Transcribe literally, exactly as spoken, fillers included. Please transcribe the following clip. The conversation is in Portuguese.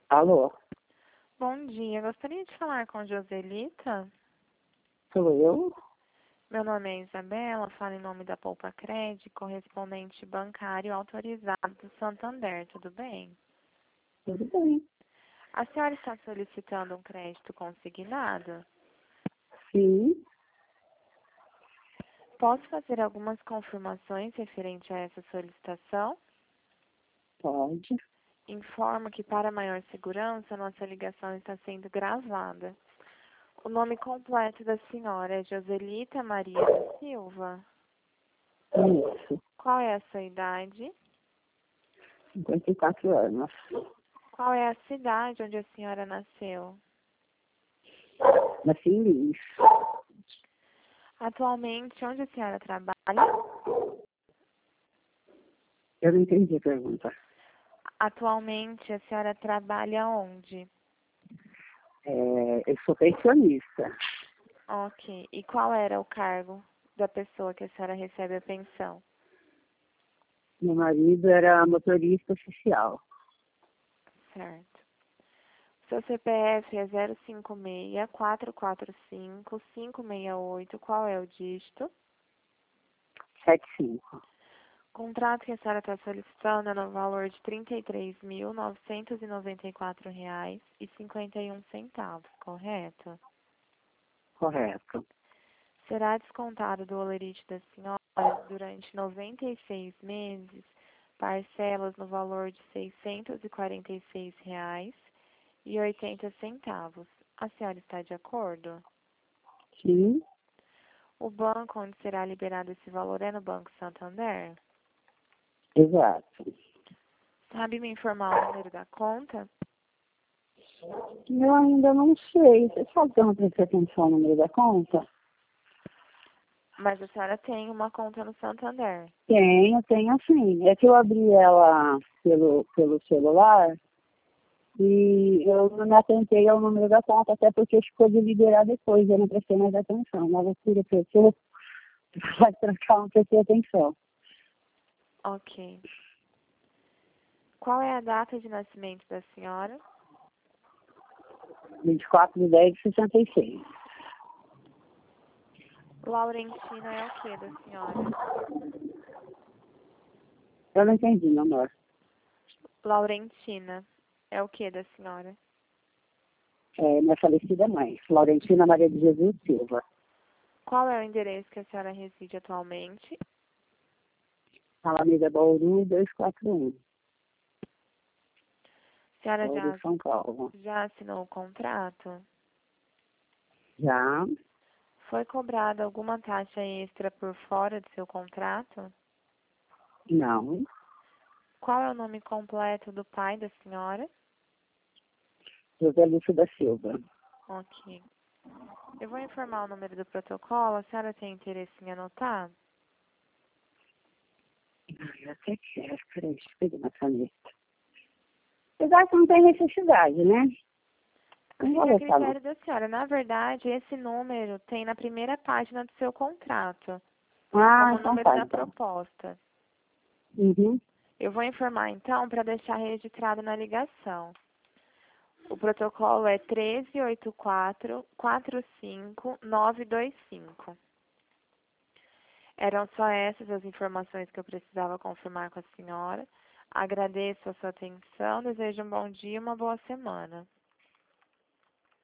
Alô, Bom dia, gostaria de falar com Joselita. sou eu? Meu nome é Isabela, falo em nome da Poupa Cred, correspondente bancário autorizado do Santander, tudo bem? Tudo bem. A senhora está solicitando um crédito consignado? Sim, Posso fazer algumas confirmações referente a essa solicitação? pode. Informo que, para maior segurança, nossa ligação está sendo gravada. O nome completo da senhora é Joselita Maria da Silva. Isso, Qual é a sua idade? cinquenta e quatro anos. Qual é a cidade onde a senhora nasceu? Nasci em Lins. Atualmente, onde a senhora trabalha? Eu não entendi a pergunta. Atualmente, a senhora trabalha onde? É, eu sou pensionista. Ok. E qual era o cargo da pessoa que a senhora recebe a pensão? Meu marido era motorista oficial. Certo. Seu C P F é zero cinco seis, quatro quatro cinco, cinco seis oito. Qual é o dígito? Sete cinco. O contrato que a senhora está solicitando é no valor de trinta e três mil, novecentos e noventa e quatro reais e cinquenta e um centavos, correto? Correto. Será descontado do holerite da senhora durante noventa e seis meses, parcelas no valor de seiscentos e quarenta e seis reais e oitenta centavos. A senhora está de acordo? Sim, O banco onde será liberado esse valor é no Banco Santander? exato. Sabe me informar o número da conta? Eu ainda não sei. Você sabe que eu não prestei atenção no número da conta? Mas a senhora tem uma conta no Santander. Tenho, tenho sim. É que eu abri ela pelo, pelo celular e eu não me atentei ao número da conta, até porque ficou de liberar depois, eu não prestei mais atenção. Mas eu tiro a pessoa, vai trocar, não prestei atenção. Ok. Qual é a data de nascimento da senhora? vinte e quatro de dez de sessenta e seis. Laurentina é o que da senhora? Eu não entendi, meu amor. Laurentina é o que da senhora? É minha falecida mãe, Laurentina Maria de Jesus Silva. Qual é o endereço que a senhora reside atualmente? Alameda Bauru duzentos e quarenta e um, A senhora Bauru, já, São Paulo. já assinou o contrato? Já? Foi cobrada alguma taxa extra por fora do seu contrato? Não. Qual é o nome completo do pai da senhora? José Lúcio da Silva. Ok. Eu vou informar o número do protocolo. A senhora tem interesse em anotar? Ai, eu até quero, peraí, deixa eu pegar uma caneta. Apesar que não tem necessidade, né? Não vou Fica a anotar, não. critério da senhora. Na verdade, esse número tem na primeira página do seu contrato, Ah, como o então número tá, da então. proposta. Uhum. Eu vou informar, então, para deixar registrado na ligação. O protocolo é um três oito quatro, quatro cinco nove dois cinco. Eram só essas as informações que eu precisava confirmar com a senhora. Agradeço a sua atenção, desejo um bom dia e uma boa semana.